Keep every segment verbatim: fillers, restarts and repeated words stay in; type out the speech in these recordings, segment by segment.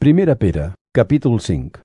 Primera Pere, capítol cinc.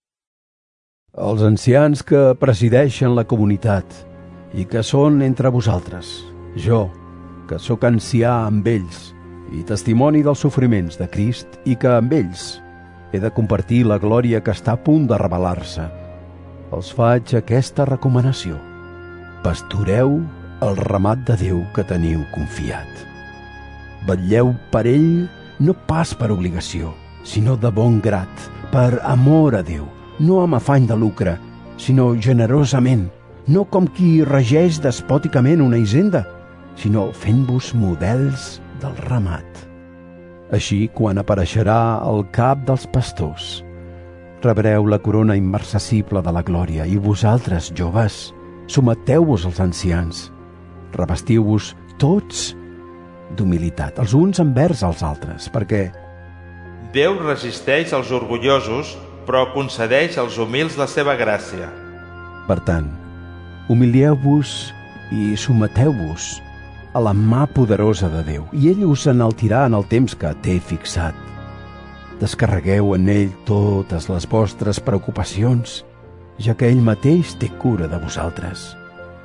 Els ancians que presideixen la comunitat i que són entre vosaltres, jo, que sóc ancià amb ells i testimoni dels sofriments de Crist i que amb ells he de compartir la glòria que està a punt de revelar-se, els faig aquesta recomanació: pastoreu el ramat de Déu que teniu confiat. Vetlleu per ell no pas per obligació, sinó de bon grat, per amor a Déu, no amb afany de lucre, sinó generosament, no com qui regeix despòticament una hisenda, sinó fent-vos models del ramat. Així, quan apareixerà el cap dels pastors, rebreu la corona immarcessible de la glòria, i vosaltres, joves, someteu-vos als ancians, revestiu-vos tots d'humilitat, els uns envers els altres, perquè Déu resisteix als orgullosos, però concedeix als humils la seva gràcia. Per tant, humilieu-vos i someteu-vos a la mà poderosa de Déu, i ell us enaltirà en el temps que té fixat. Descarregueu en ell totes les vostres preocupacions, ja que ell mateix té cura de vosaltres.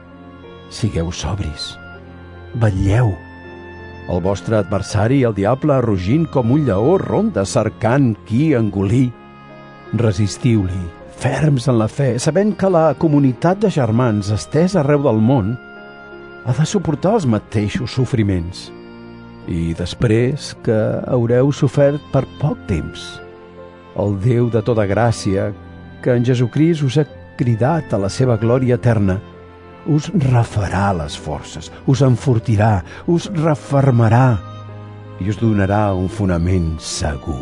Sigueu sobris, vetlleu. El vostre adversari, el diable, rugint com un lleó, ronda cercant qui engolir. Resistiu-li, ferms en la fe, sabent que la comunitat de germans estès arreu del món ha de suportar els mateixos sofriments. I després que haureu sofert per poc temps, el Déu de tota gràcia, que en Jesucrist us ha cridat a la seva glòria eterna, us refarà les forces, us enfortirà, us refermarà i us donarà un fonament segur.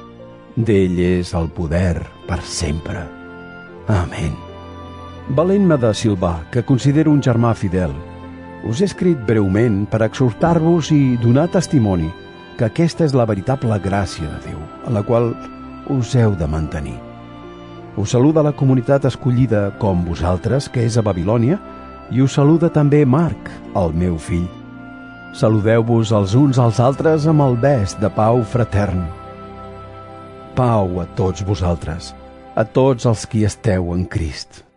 D'ell és el poder per sempre. Amén. Valent-me de Silvà, que considero un germà fidel, us he escrit breument per exhortar-vos i donar testimoni que aquesta és la veritable gràcia de Déu, en la qual us heu de mantenir. Us saluda la comunitat escollida com vosaltres, que és a Babilònia, i us saluda també Marc, el meu fill. Saludeu-vos els uns als altres amb el bes de pau fratern. Pau a tots vosaltres, a tots els qui esteu en Crist.